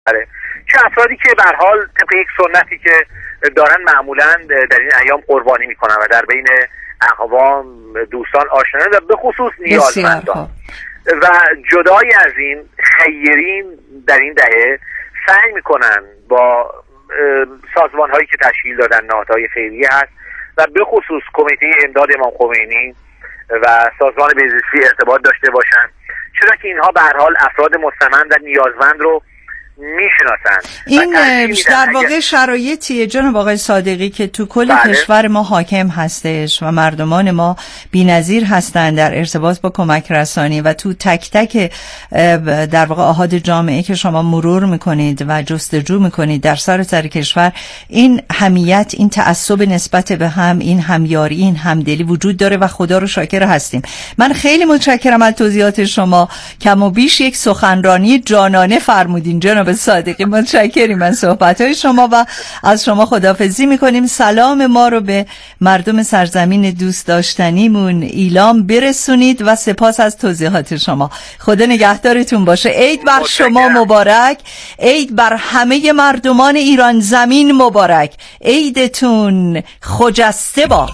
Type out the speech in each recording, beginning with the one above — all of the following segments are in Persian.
چه افرادی که به هر حال طبق یک سنتی که دارن معمولا در این ایام قربانی میکنن و در بین اقوام، دوستان، آشنایان و به خصوص نیازمندان. و جدای از این خیرین در این دهه سعی میکنن با سازمان هایی که تشکیل دادن، نهادهای خیریه هست و به خصوص کمیته امداد امام خمینی و سازمان بهزیستی ارتباط داشته باشن، چرا که اینها به هر حال افراد مستمند و نیازمند رو میشناسن. این در واقع شرایطیه جناب آقای صادقی که تو کل کشور ما حاکم هستش و مردمان ما بی‌نظیر هستند در ارتباط با کمک رسانی و تو تک تک در واقع آحاد جامعه که شما مرور میکنید و جستجو میکنید در سراسر کشور، این حمیت، این تعصب نسبت به هم، این همیاری، این همدلی وجود داره و خدا رو شاکر هستیم. من خیلی متشکرم از توضیحات شما. کم و بیش یک سخنرانی جانانه فرمودین جناب صادقی. متشکریم از صحبت‌های شما و از شما خداحافظی می‌کنیم. سلام ما رو به مردم سرزمین دوست داشتنیمون ایلام برسونید و سپاس از توضیحات شما. خدا نگهدارتون باشه. عید بر شما مبارک. عید بر همه مردمان ایران زمین مبارک. عیدتون خجسته باده.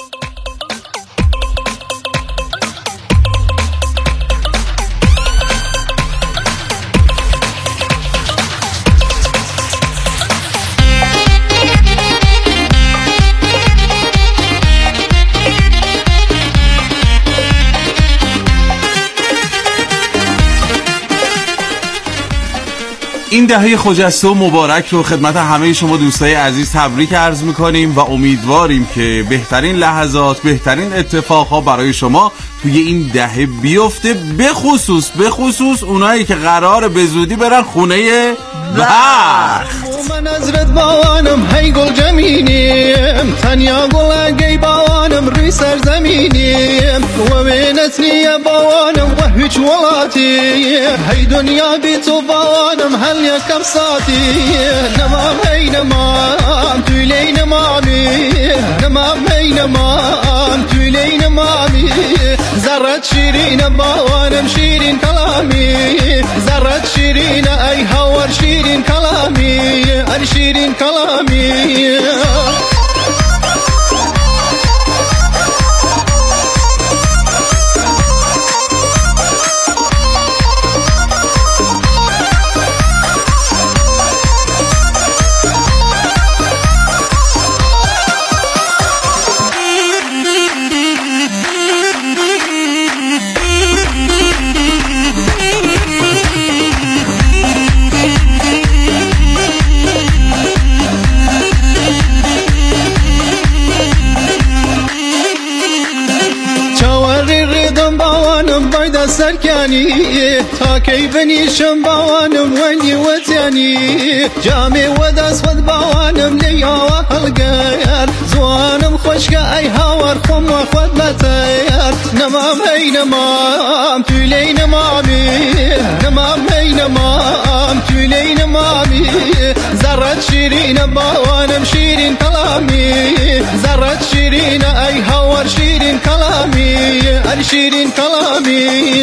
این دهه خجسته و مبارک رو خدمت همه شما دوستای عزیز تبریک عرض میکنیم و امیدواریم که بهترین لحظات، بهترین اتفاقها برای شما توی این دهه بیفته، به خصوص اونایی که قراره به زودی برن خونه بخت. من ازرت باوانم هی گل جمینیم، تنیا گل باوانم روی سرزمینیم، و بینتنی باوانم و هیچ ولاتی، هی دنیا بی تو باوانم هل یکم ساتی، نمام هی نمام توی لی نمامی، نمام هی نمام توی لی نمامی، زرت شیرین باوانم شیرین کلامی، زرت شیرین ای هور شیرین کلامی، ای شیرین کلامی. سرکانی تا کی بنیشم باوانم ونی وطنی، جامی و دست خود باوانم لیا و حلقر، زوانم خوشگه ای هاور خم و خود بطیر، نمام هی نمام توی لی نمامی، نمام هی نمام توی لی نمامی، زرت شیرین باوانم شیرین کلامی، زرت شیرین ای هاور شیرین کلامی، ای شیرین کلامی.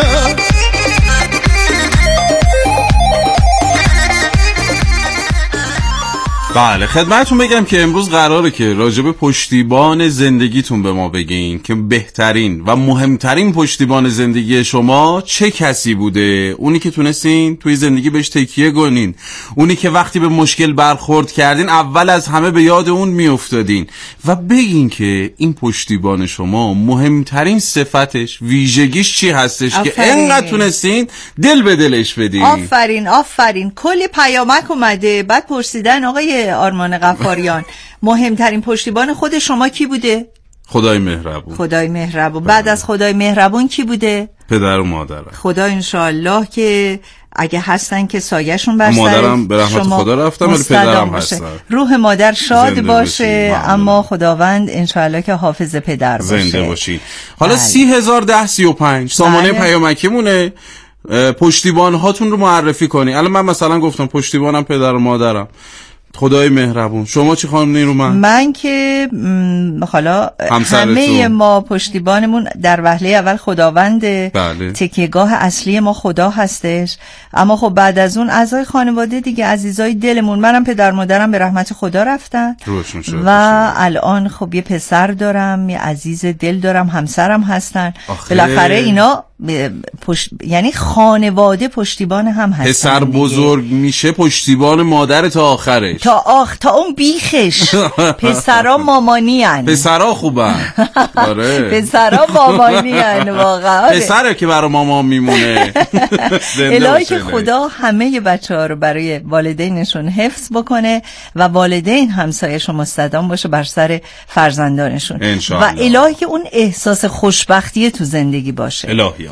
بله، خدمتتون بگم که امروز قراره که راجب پشتیبان زندگیتون به ما بگین که بهترین و مهمترین پشتیبان زندگی شما چه کسی بوده، اونی که تونستین توی زندگی بهش تکیه کنین، اونی که وقتی به مشکل برخورد کردین اول از همه به یاد اون میافتادین و بگین که این پشتیبان شما مهمترین صفتش، ویژگیش چی هستش که انقدر تونستین دل به دلش بدین. آفرین آفرین. کلی پیامک اومده. بعد پرسیدن آقای آرمان غفاریان مهمترین پشتیبان خود شما کی بوده؟ خدای مهربون. خدای مهربون. بعد از خدای مهربون کی بوده؟ پدر و مادرم. خدا انشاءالله که اگه هستن که سایه‌شون بر سر مادرم به رحمت خدا رفتم ولی پدرم هستن. روح مادر شاد باشه، اما خداوند انشاءالله که حافظ پدر باشه. زنده باشی. حالا 301035 سامانه پیامکیمونه. پشتیبان هاتون رو معرفی کنی. الان من مثلا گفتم پشتیبانم پدر و مادرم. خدای مهربون. شما چی خانم نیرومند؟ من که حالا همه ما پشتیبانمون در وهله اول خداوند، بله. تکیهگاه اصلی ما خدا هستش، اما خب بعد از اون اعضای خانواده دیگه، عزیزای دلمون. منم پدر مادرم به رحمت خدا رفتن و الان خب یه پسر دارم، یه عزیز دل دارم، همسرم هستن. بالاخره اینا یعنی خانواده پشتیبان هم هستن. پسر بزرگ میشه پشتیبان مادر تا آخرش، تا اون بیخش. پسرا مامانی هن، پسرا خوبن. آره پسرا مامانی هن واقعا. پسره که برای مامان میمونه. الهی که خدا همه بچه ها رو برای والدینشون حفظ بکنه و والدین همسایش و مستدام باشه بر سر فرزندانشون و الهی که اون احساس خوشبختی تو زندگی باشه. الهی.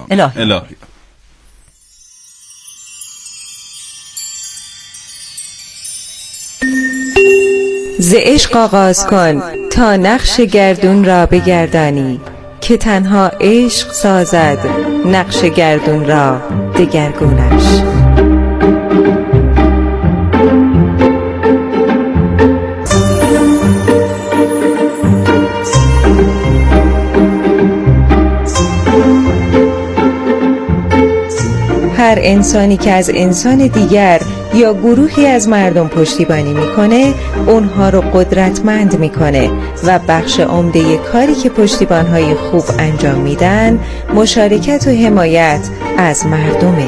ز عشق آغاز کن تا نقش گردون را بگردانی، که تنها عشق سازد نقش گردون را دگرگونش. هر انسانی که از انسان دیگر یا گروهی از مردم پشتیبانی میکنه، اونها رو قدرتمند میکنه و بخش عمده کاری که پشتیبانهای خوب انجام میدن مشارکت و حمایت از مردمه.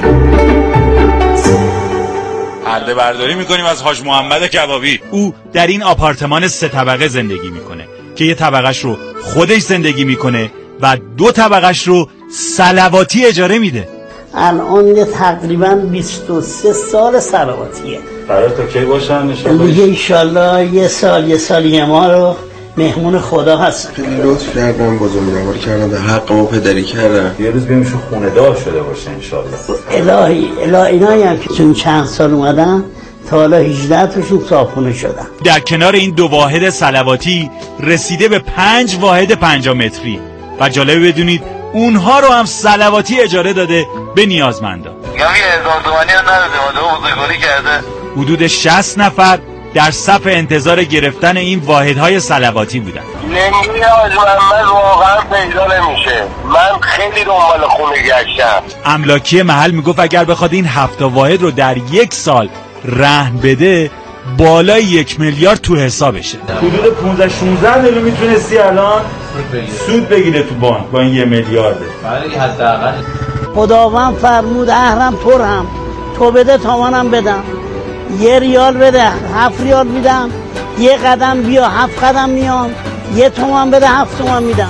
پرده برداری میکنیم از حاج محمد کبابی. او در این آپارتمان 3 طبقه زندگی میکنه که یه طبقهش رو خودش زندگی میکنه و 2 طبقهش رو صلواتی اجاره میده. الان تقریبا 23 سال صلواتیه. قرار تا کی باشن دیگه انشالله یه سال ما رو مهمون خدا هستن. خیلی لطف کردم، بزرگواری کردم، در حق ما پدری کردم. یه روز بیمشون خونه دار شده باشه انشالله. الهی اینایی هم که چون چند سال اومدن تا حالا 18 تاشون صاحبخونه شدن. در کنار این 2 واحد صلواتی رسیده به 5 واحد 50 متری و جالب بدونید اونها رو هم صلواتی اجاره داده به نیازمندان. یعنی 1000 تومانی هم نداده، آدم بزرگواری کرده. حدود 60 نفر در صف انتظار گرفتن این واحدهای صلواتی بودن. نمی‌دونم حاج محمد واقعا پیدا نمیشه. من خیلی دنبال خونه گشتم. املاکی محل میگفت اگر بخواد این 7 واحد رو در 1 سال رهن بده، بالای 1 میلیارد تو حسابشه. حدود 15-16 میلیون میتونستی الان سود بگیره تو بانک با این 1 میلیارده. ولی حداقل خداوند فرمود اهرم پرم، تو بده تا منم بدم. 1 ریال بده 7 ریال میدم، 1 قدم بیا 7 قدم میام، 1 تومن بده 7 تومن میدم.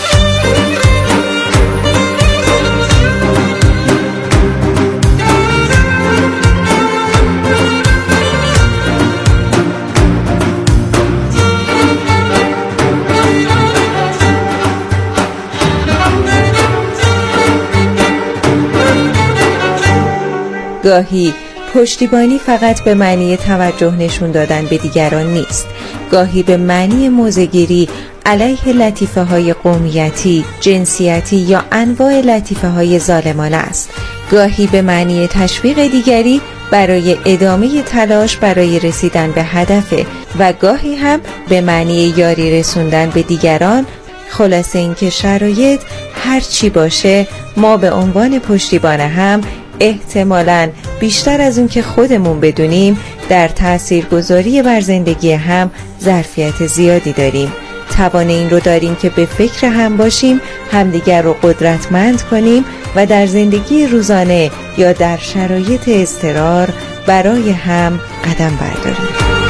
گاهی پشتیبانی فقط به معنی توجه نشون دادن به دیگران نیست. گاهی به معنی موضع‌گیری علیه لطیفه‌های قومیتی، جنسیتی یا انواع لطیفه‌های ظالمانه است. گاهی به معنی تشویق دیگری برای ادامه تلاش برای رسیدن به هدفه و گاهی هم به معنی یاری رسوندن به دیگران. خلاصه اینکه شرایط هر چی باشه، ما به عنوان پشتیبان هم احتمالاً بیشتر از اون که خودمون بدونیم در تاثیرگذاری بر زندگی هم ظرفیت زیادی داریم. توان این رو داریم که به فکر هم باشیم، همدیگر رو قدرتمند کنیم و در زندگی روزانه یا در شرایط اضطرار برای هم قدم برداریم.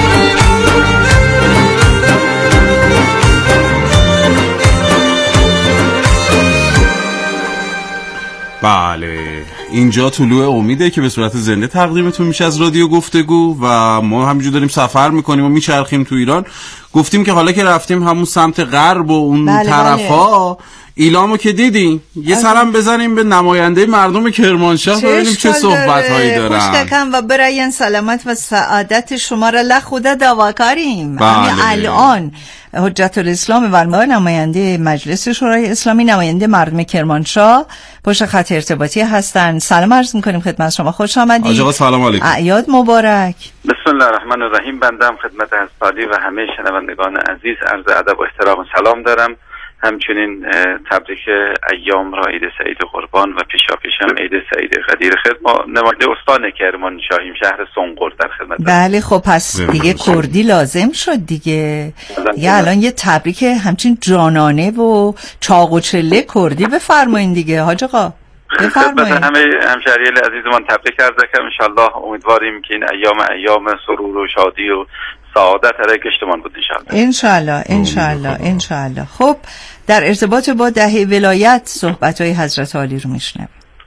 بله، اینجا طلوع امیده که به صورت زنده تقدیمتون میشه از رادیو گفتگو و ما همینجور داریم سفر میکنیم و میچرخیم تو ایران. گفتیم که حالا که رفتیم همون سمت غرب و اون طرفا، ایلامو که دیدیم یه سرم بزنیم به نماینده مردم کرمانشاه ببینیم چه صحبت‌هایی دارن. خوشتکم و برای سلامت و سعادت شما را لخوده دواکاریم. الان حجت الاسلام ولما نماینده مجلس شورای اسلامی، نماینده مردم کرمانشاه پشت خط ارتباطی هستن. سلام عرض می‌کنیم خدمت شما، خوش آمدید. آقا سلام علیکم. اعیاد مبارک. بسم الله الرحمن الرحیم. بنده خدمت حضرت و همه شنوندگان عزیز عرض ادب و احترام و سلام دارم. همچنین تبریک ایام را عید سعید قربان و پیشاپیشم عید سعید قدیر. خدمت نماینده استان کرمانشاهیم شهر سنقر در خدمت. بله خب پس دیگه کردی لازم شد دیگه الان یه تبریک همچین جانانه و چاق و چله کردی بفرمایین دیگه حاج آقا. خدمت همه همشهریان عزیزمان تبریک عرض کنم. انشالله امیدواریم که این ایام سرور و شادی و سعادت علیه گشتمان بود انشالله. خب در ارتباط با دهه ولایت صحبت‌های حضرت عالی رو میشنویم.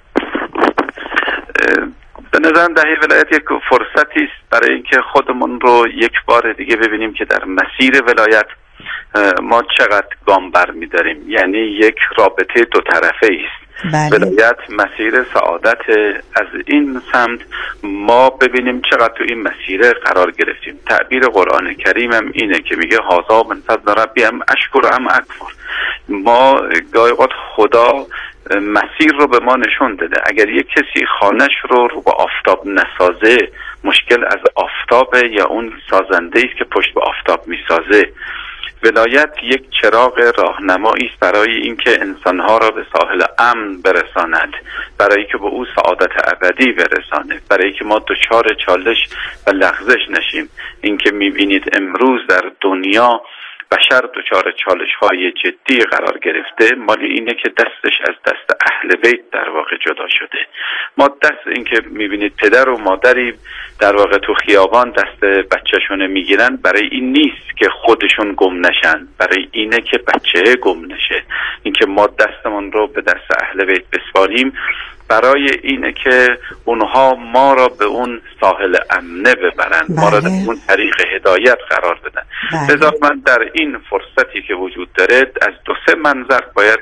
به نظرم دهه ولایت یک فرصتی است برای اینکه خودمون رو یک بار دیگه ببینیم که در مسیر ولایت ما چقدر گام برمی‌داریم. یعنی یک رابطه دو طرفه است. بله. ولایت مسیر سعادت، از این سمت ما ببینیم چقدر تو این مسیر قرار گرفتیم. تعبیر قرآن کریم هم اینه که میگه هذا من فضل ربی ام اشکر ام اکفر. ما گاهی اوقات خدا مسیر رو به ما نشون داده. اگر یک کسی خانش رو به آفتاب نسازه مشکل از آفتابه یا اون سازنده است که پشت به آفتاب میسازه. ولایت یک چراغ راهنمایی است برای اینکه انسانها را به ساحل امن برساند، برای که به او سعادت ابدی برساند، برای که ما دچار چالش و لغزش نشیم. اینکه میبینید امروز در دنیا بشر دچار چالش‌های جدی قرار گرفته، مال اینه که دستش از دست اهل بیت در واقع جدا شده. ما دست اینکه میبینید پدر و مادری در واقع تو خیابان دست بچه‌شون میگیرن، برای این نیست که خودشون گم نشن، برای اینه که بچه گم نشه. اینکه ما دستمون رو به دست اهل بیت بسپاریم برای اینه که اونها ما را به اون ساحل امنه ببرن، ما را در اون طریق هدایت قرار بدن. لذا من در این فرصتی که وجود داره از دو سه منظر باید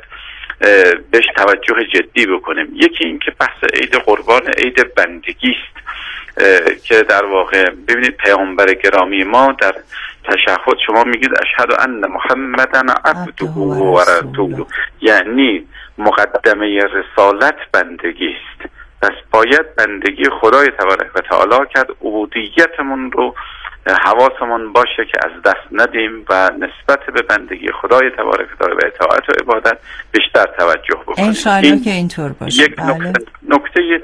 بهش توجه جدی بکنیم. یکی این که بحث عید قربان عید بندگی است که در واقع ببینید پیامبر گرامی ما در تشهد شما میگید اشهد ان محمدن عبده و رسوله، یعنی مقدمه رسالت بندگی است. پس باید بندگی خدای تبارک و تعالی کرد، عبودیتمون رو حواسمون باشه که از دست ندیم و نسبت به بندگی خدای تبارک و تعالی و اطاعت و عبادت بیشتر توجه بکنیم. انشاءالله که اینطور باشه. یک نکته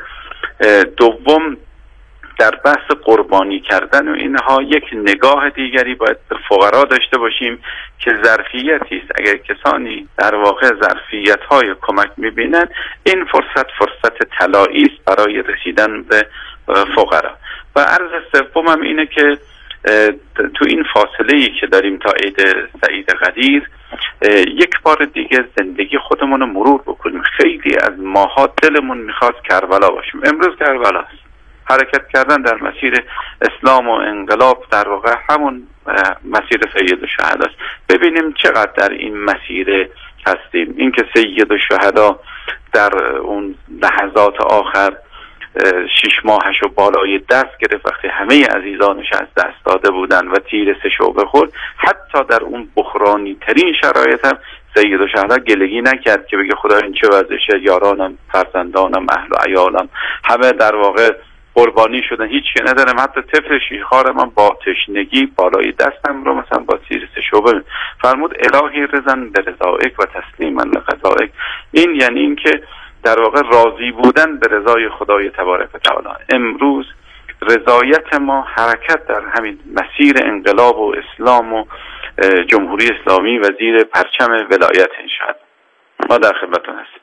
دوم در بحث قربانی کردن و اینها یک نگاه دیگری باید به فقرا داشته باشیم که ظرفیتی است. اگر کسانی در واقع ظرفیت‌های کمک می‌بینن، این فرصت طلایی است برای رسیدن به فقرا. و عرض سومم اینه که تو این فاصله‌ای که داریم تا عید سعید قدیر یک بار دیگه زندگی خودمون رو مرور بکنیم. خیلی از ماها دلمون می‌خواد کربلا باشیم. امروز کربلاست. حرکت کردن در مسیر اسلام و انقلاب در واقع همون مسیر سید الشهدا است. ببینیم چقدر در این مسیر هستیم. اینکه سید الشهدا در اون لحظات آخر 6 ماهش رو بالای دست گرفت وقتی همه عزیزانش از دست داده بودن و تیر 3 شعبه خورد، حتی در اون بحرانی ترین شرایط هم سید الشهدا گلگی نکرد که بگه خدا این چه وضعشه، یارانم، فرزندانم، اهل و عیالم همه در واقع قربانی شدن، هیچ که ندارم. حتی طفل شیخار من با تشنگی بالای دستم رو مثلا با تیر 3 شعبه فرمود الهی رضن به رضایک و تسلیما لقضایک. این یعنی این که در واقع راضی بودن به رضای خدای تبارک و تعالی. امروز رضایت ما حرکت در همین مسیر انقلاب و اسلام و جمهوری اسلامی و زیر پرچم ولایت انشاءالله. ما در خدمتتون هستیم.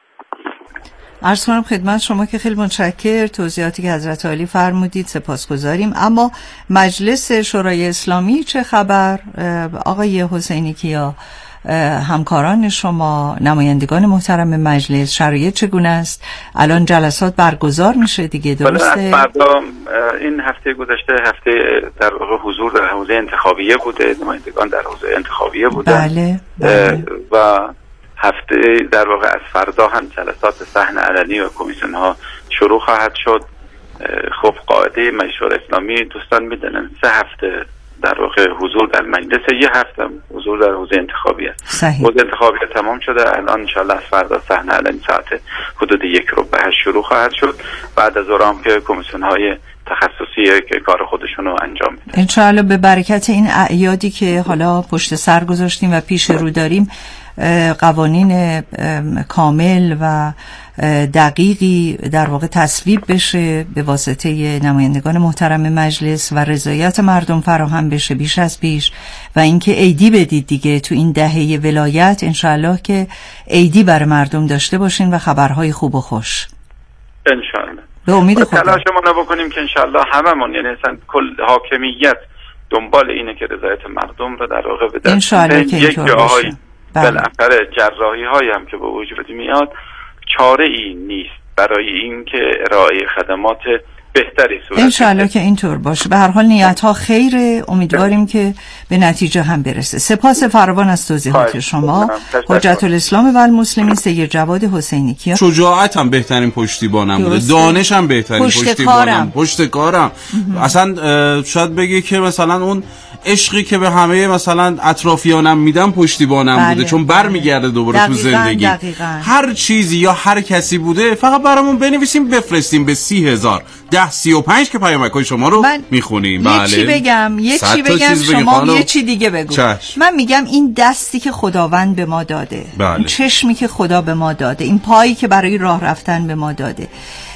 عرض کنم خدمت شما که خیلی متشکر توضیحاتی که حضرت عالی فرمودید، سپاسگزاریم. اما مجلس شورای اسلامی چه خبر؟ آقای حسینی کیا، همکاران شما، نمایندگان محترم مجلس، شرایط چگونه است؟ الان جلسات برگزار میشه دیگه، درسته؟ این هفته گذشته هفته در واقع حضور در حوزه انتخابیه بوده، نمایندگان در حوزه انتخابیه بودن. بله. و هفته در واقع از فردا هم جلسات صحن علنی و کمیسیون ها شروع خواهد شد. خب قاعده مجلس شورای اسلامی دوستان میدونن 3 هفته در در واقع حضور در مجلس، یه هفته حضور در حوزه انتخابی است. حوزه انتخابی تمام شده، الان انشالله از فردا صحنه علنی ساعت حدود 1:08 شروع خواهد شد. بعد از اون که کمیسیون های تخصصی که کار خودشون رو انجام میدن انشالله به برکت این اعیادی که حالا پشت سر گذاشتیم و پیش رو داریم، قوانین کامل و دقیقی در واقع تصویب بشه به واسطه نمایندگان محترم مجلس و رضایت مردم فراهم بشه بیش از پیش، و اینکه عیدی بدید دیگه تو این دهه ولایت، انشالله که عیدی برای مردم داشته باشین و خبرهای خوب و خوش انشالله. به امید خدا تلاشمون رو بکنیم که انشالله هممون، یعنی اصلا کل حاکمیت دنبال اینه که رضایت مردم رو در واقع به دست انشالله که اینطور باشه. بالاخره جراحی هایی هم که به وجود میاد چاره ای نیست برای این که ارائه خدمات بهتری صورت انشالله که اینطور باشه. به هر حال نیت ها خیره، امیدواریم که به نتیجه هم برسه. سپاس فراوان از توضیحات شما. حجت الاسلام و المسلمین سید جواد حسینی کیا. شجاعت هم بهترین پشتیبانم بوده، دانش هم بهترین پشتیبانم، پشتکارم. اصلا شاید بگی که مثلا اون عشقی که به همه مثلا اطرافیانم میدم پشتیبانم بوده، چون برمیگرده دوباره تو زندگی. هر چیزی یا هر کسی بوده، فقط برامون بنویسیم بفرستیم به 30,000 1035 که پیامک‌های شما رو میخونیم. بله. یه چی بگم شما یه چی دیگه بگو. من میگم این دستی که خداوند به ما داده، این چشمی که خدا به ما داده، این پایی که برای راه رفتن به ما داده،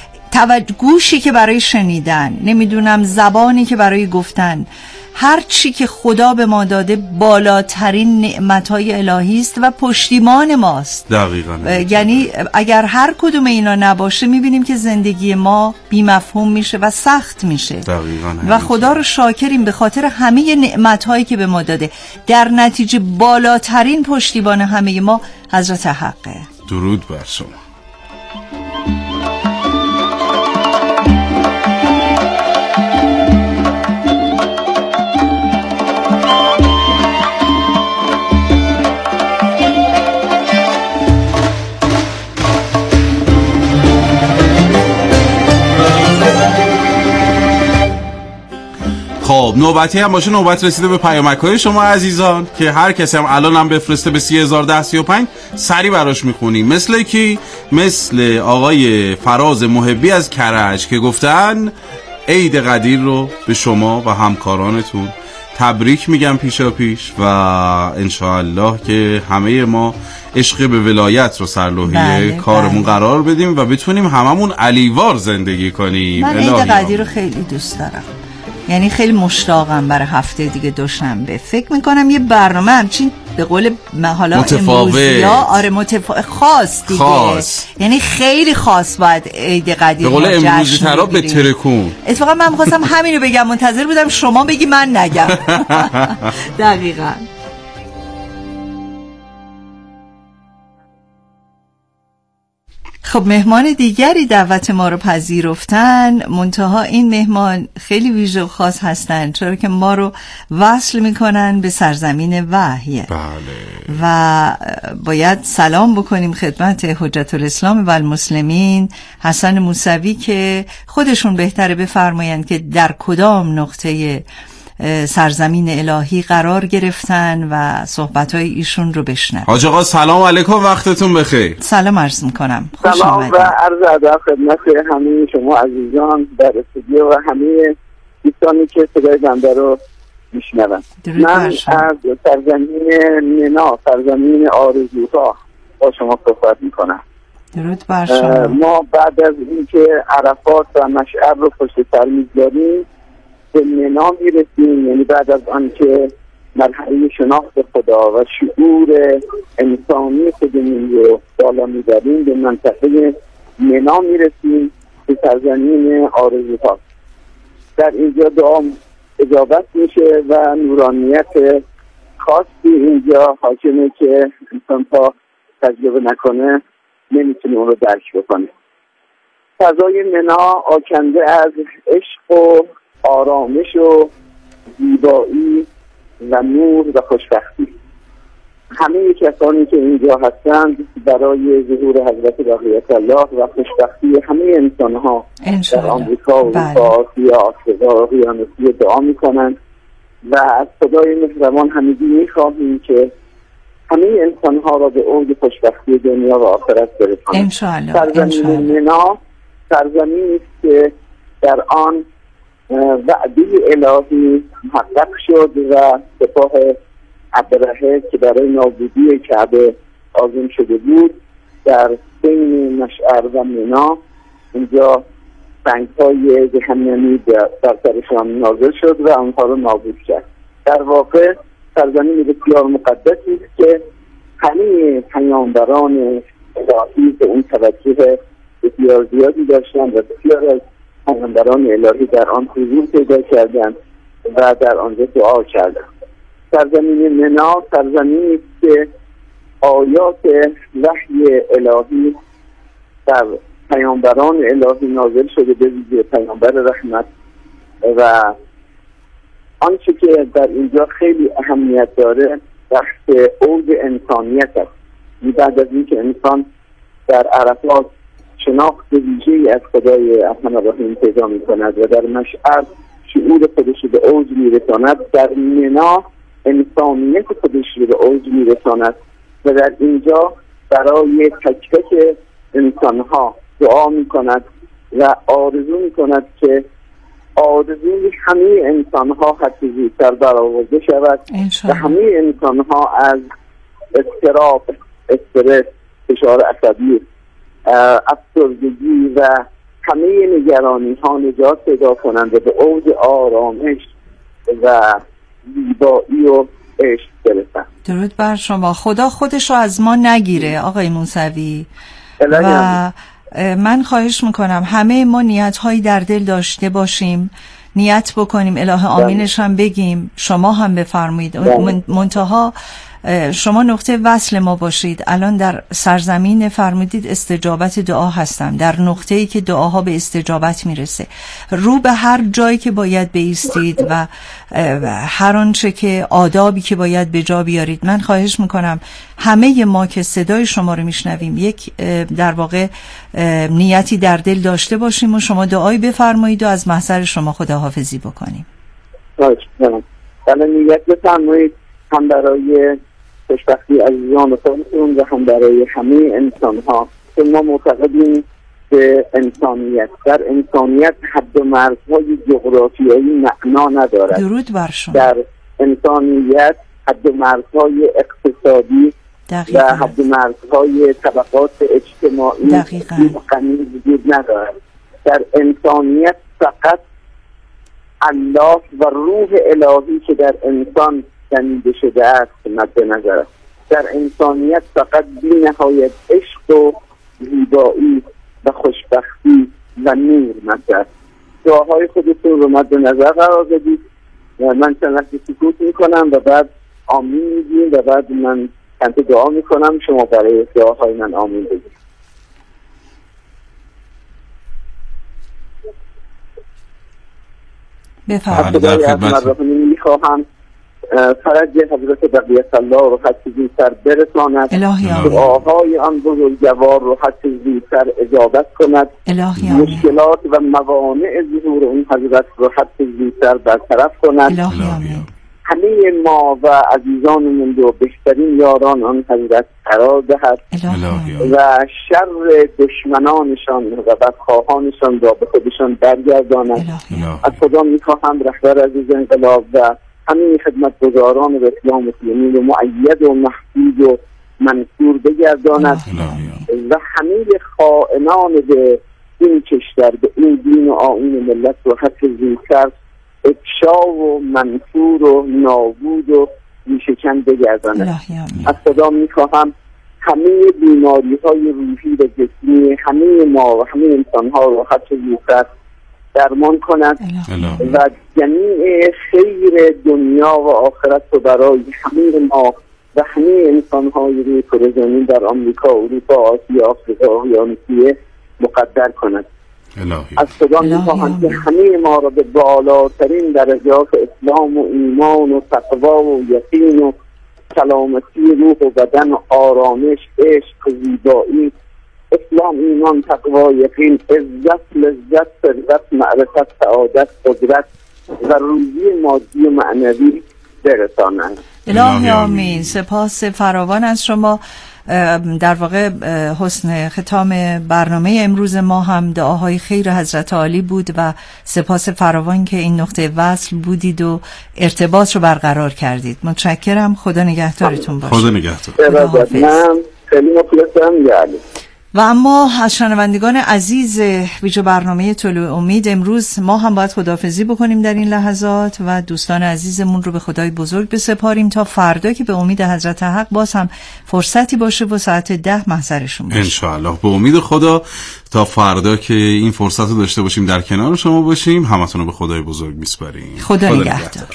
گوشی که برای شنیدن، نمیدونم زبانی که برای گفتن، هر چی که خدا به ما داده بالاترین نعمت‌های الهی است و پشتیبان ماست. دقیقاً. یعنی اگر هر کدوم اینا نباشه میبینیم که زندگی ما بی‌مفهوم میشه و سخت میشه. دقیقاً. و خدا رو شاکریم به خاطر همه نعمت‌هایی که به ما داده. در نتیجه بالاترین پشتیبان همه ما حضرت حقه. درود بر شما. خب نوبتی هم باشه، نوبت رسیده به پیامک‌های شما عزیزان که هر کسی هم الان هم بفرسته به 30,000 1035 سری براش میخونیم. مثل کی؟ مثل آقای فراز محبی از کرج که گفتن عید قدیر رو به شما و همکارانتون تبریک میگم پیشا پیش و انشاءالله که همه ما عشق به ولایت رو سرلوحیه کارمون قرار بدیم و بتونیم هممون علیوار زندگی کنیم. من عید قدیر رو خیلی دوست دارم، یعنی خیلی مشتاقم برای هفته دیگه دوشنبه. فکر میکنم یه برنامه همچین به قول حالا متفاوت، آره خاص دیگه، یعنی خیلی خاص باید عید قدیر به قول امروزی ترا به ترکون. اتفاقا من می‌خواستم همینو بگم، منتظر بودم شما بگی من نگم. دقیقاً. خب مهمان دیگری دعوت ما رو پذیرفتن، منتها این مهمان خیلی ویژه و خاص هستن چرا که ما رو وصل میکنن به سرزمین وحی. بله. و باید سلام بکنیم خدمت حجت الاسلام و المسلمین حسن موسوی که خودشون بهتره بفرمایند که در کدام نقطه سرزمین الهی قرار گرفتن و صحبت‌های ایشون رو بشنویم. حاج آقا سلام علیکم، وقتتون بخیر. سلام عرض می‌کنم. سلام و عرض ادب خدمت همه شما عزیزان در استودیو و همه دوستانی که صدای بنده رو میشنون. من از سرزمین منا، سرزمین آرزوها با شما صحبت میکنم. درود بر شما. ما بعد از اینکه عرفات و مشعر رو پشت سر می‌گذاریم به منا میرسیم، یعنی بعد از آنکه مرحله شناخت خدا و شعور انسانی خودمون رو بالا میبریم به منطقه منا میرسیم به سرزمین آرزوها. در اینجا دعا اجابت میشه و نورانیت خاصی اینجا حاکمه که انسان تا تجربه نکنه نمیتونه اون رو درک بکنه. فضای منا آکنده از عشق و آرامش و زیبایی و نور و خوشبختی. همه کسانی که اینجا هستند برای ظهور حضرت بقیت الله و خوشبختی همه انسان‌ها در آمریکا و اروپا، آسیا، آفریقا و اقیانوسیه دعا میکنند و از خدای مهربان همگی میخواهیم که همه انسانها را به اوج خوشبختی دنیا و آخرت برساند. انشاءالله. سرزمین منا سرزمینی است که در آن وعده الهی محقق شد و سپاه ابرهه که برای نابودی کعبه عازم شده بود در بین مشعر و منا اینجا سنگ‌های جهنمی در سرشان نازل شد و آنها را نابود کرد. در واقع سرزمین بسیار مقدسی است که همه پیامبران الهی به اون توجه بسیار زیادی داشتند و بسیار از پیامبران الهی در آن حضور پیدا کردند و در آنجا دعا کردند. سرزمین منا سرزمینی است که آیات وحی الهی در پیامبران الهی نازل شده، به ویژه پیامبر رحمت، و آنچه که در اینجا خیلی اهمیت داره بحث اوج انسانیت است. بعد از اینکه انسان در عرفات شناخت ویژه‌ای از خدای ارحم الراحمین پیدا می‌کند و در مشعر شعور خودش به اوج می‌رساند، در منا انسانیت خودش به اوج می‌رساند و در اینجا برای تک تک انسان‌ها دعا می‌کند و آرزو می‌کند که آرزوی همه انسان‌ها حتی زودتر برآورده شود و همه انسان‌ها از اضطراب، استرس، فشار عصبی، افسردگی و همه نگرانی‌ها نجات پیدا کنند و به اوج آرامش و زیبایی و عشق برسند. درود بر شما. خدا خودش رو از ما نگیره آقای موسوی. و من خواهش میکنم همه ما نیت‌هایی در دل داشته باشیم، نیت بکنیم، اله آمینش هم بگیم، شما هم بفرمایید، منتها شما نقطه وصل ما باشید. الان در سرزمین فرمودید استجابت دعا هستم، در نقطه‌ای که دعاها به استجابت میرسه، رو به هر جایی که باید بایستید و هر آنچه که آدابی که باید به جا بیارید. من خواهش میکنم همه ما که صدای شما رو میشنویم یک در واقع نیتی در دل داشته باشیم و شما دعایی بفرمایید و از محضر شما خداحافظی بکنیم. بله، نیت بفرمایید هم برای خوشبختی عزیزان خودتون و هم برای همه انسان‌ها که ما معتقدیم به انسانیت. در انسانیت حد و مرزهای جغرافیایی معنا ندارد. درود بر شما. در انسانیت حد و مرزهای اقتصادی و حد و مرزهای طبقات اجتماعی غنی وجود ندارد. در انسانیت فقط الله و روح الهی که در انسان دمیده شده است مد نظر است. در انسانیت فقط بی‌نهایت عشق و زیبایی و خوشبختی و نور مطرح است. دعاهای خودتون رو مد نظر قرار بدید. من چند لحظه سکوت میکنم و بعد آمین میگیم و بعد من چند دعا میکنم، شما برای دعاهای من آمین بگید. بفرمایید. در خدمت میخواهم فرج حضرت بقیت الله رو حد زودتر برساند، دعاهای آن بزرگوار رو حد زودتر اجابت کند، مشکلات و موانع ظهور اون حضرت رو حد زودتر برطرف کند، همه ما و عزیزانمون رو بهترین یاران آن حضرت قرار دهد و شر دشمنانشان و بدخواهانشان را به خودشان برگرداند. از خدا میخواهم رهبر عزیز انقلاب و همین خدمتگزاران به اسلام مسلمین رو مؤید و محفوظ و منصور بگرداند و همه خائنان به این کشور، به این دین و آیین ملت رو حتی زودتر افشا و منصور و نابود و ریشه‌کن بگرداند. از خدا میخواهم همه بیماری های روحی و جسمی همه ما و همه انسان ها رو حتی زودتر درمان کند و جمیع خیر دنیا و آخرت رو برای همه ما و همه انسان‌های روی کره زمین در آمریکا، اروپا، آسیا، آفریقا و اقیانوسیه مقدر کند. از خدا می‌خواهم که همه ما را به بالاترین درجات اسلام و ایمان و تقوا و یقین و سلامتی روح و بدن و آرامش، عشق و زیبایی، اسلام، ایمان، تقوا، یقین، عزت، لذت، ثروت، معرفت، سعادت، قدرت و روزی مادی و معنوی برسانند. الهی آمین. سپاس فراوان از شما. در واقع حسن ختام برنامه امروز ما هم دعاهای خیر حضرت عالی بود و سپاس فراوان که این نقطه وصل بودید و ارتباط رو برقرار کردید. متشکرم. خدا نگهدارتون باشه. خدا نگهدار. من خیلی مخلصم. و اما از شنوندگان عزیز ویژه برنامه طلوع امید امروز ما هم باید خداحافظی بکنیم در این لحظات و دوستان عزیزمون رو به خدای بزرگ بسپاریم تا فردا که به امید حضرت حق باز هم فرصتی باشه و ساعت 10 محضرشون باشه انشاءالله. به امید خدا تا فردا که این فرصت رو داشته باشیم در کنار شما باشیم. همتون رو به خدای بزرگ میسپاریم. خدا نگهدار.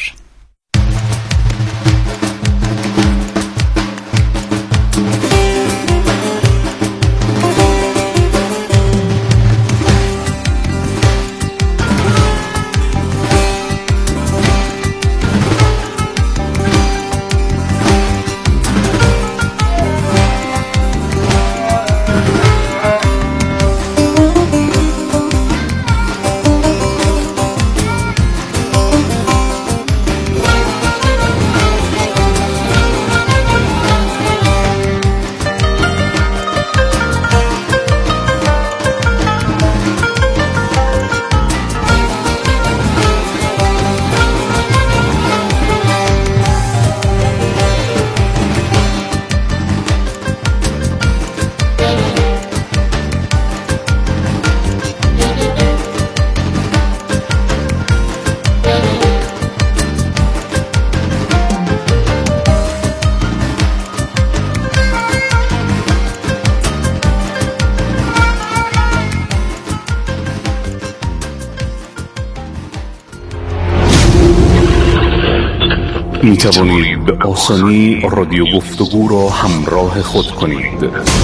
می توانید به آسانی رادیو گفتگو را همراه خود کنید.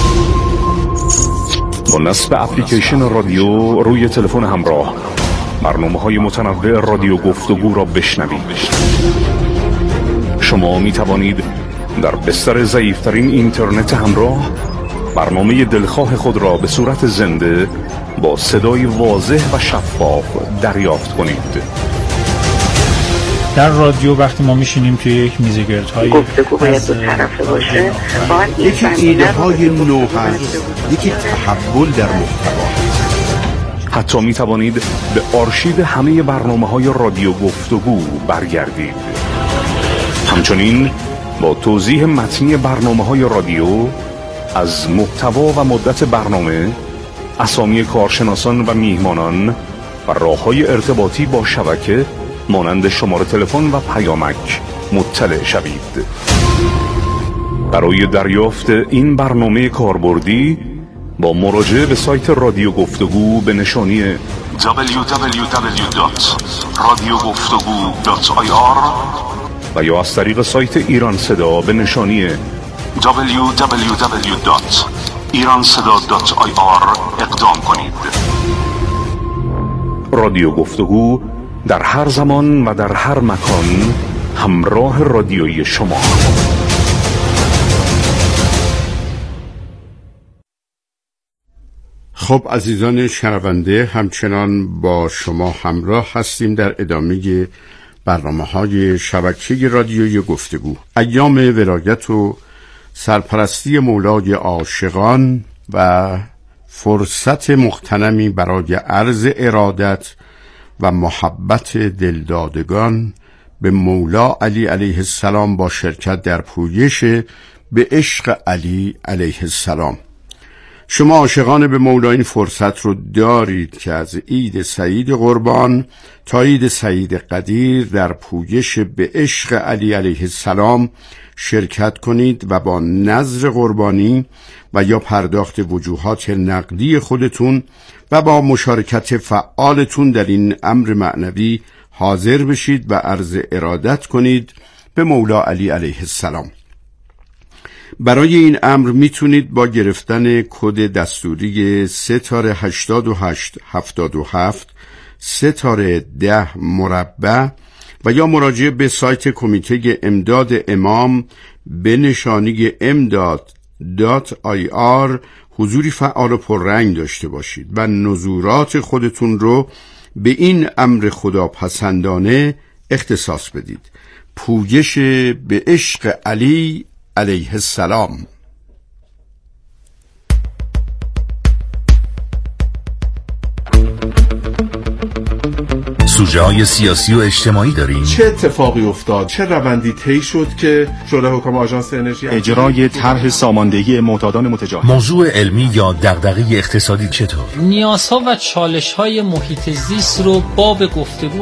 با نصب اپلیکیشن رادیو روی تلفن همراه برنامه‌های متنوع رادیو گفتگو را بشنوید. شما می توانید در بستر ضعیف‌ترین اینترنت همراه برنامه دلخواه خود را به صورت زنده با صدای واضح و شفاف دریافت کنید. در رادیو وقتی ما میشینیم توی یک میزگردهای گفتگو باید دو طرفه باشه. یکی ایده های نو هست، یکی تحول در محتوا. حتی می توانید به آرشیو همه برنامه‌های رادیو گفتگو برگردید. همچنین با توضیح متنی برنامه‌های رادیو از محتوا و مدت برنامه، اسامی کارشناسان و میهمانان و راه‌های ارتباطی با شبکه مانند شماره تلفن و پیامک مطلع شوید. برای دریافت این برنامه کاربردی با مراجعه به سایت رادیو گفتگو به نشانی www.radiogoftogu.ir و یا از طریق سایت ایران صدا به نشانی www.iranseda.ir اقدام کنید. رادیو گفتگو در هر زمان و در هر مکان همراه رادیویی شما. خب عزیزان شنونده، همچنان با شما همراه هستیم در ادامه برنامه‌های شبکه رادیویی گفتگو. ایام ولایت و سرپرستی مولای عاشقان و فرصت مغتنمی برای عرض ارادت و محبت دلدادگان به مولا علی علیه السلام با شرکت در پویش به عشق علی علیه السلام. شما عاشقان به مولا این فرصت رو دارید که از عید سعید قربان تا عید سعید قدیر در پویش به عشق علی علیه السلام شرکت کنید و با نذر قربانی و یا پرداخت وجوهات نقدی خودتون و با مشارکت فعالتون در این امر معنوی حاضر بشید و عرض ارادت کنید به مولا علی علیه السلام. برای این امر میتونید با گرفتن کد دستوری 38877 310 مربع و یا مراجعه به سایت کمیته امداد امام به نشانی امداد.ir حضوری فعال و پررنگ داشته باشید و نظورات خودتون رو به این امر خداپسندانه اختصاص بدید. پویش به عشق علی علیه السلام. سوژه‌های سیاسی و اجتماعی داریم. چه اتفاقی افتاد؟ چه روندی طی شد که شورای حکام آژانس انرژی اجرای طرح ساماندهی معتادان متجاوز؟ موضوع علمی یا دغدغه اقتصادی چطور؟ نیازها و چالش‌های محیط زیست رو باب گفتگو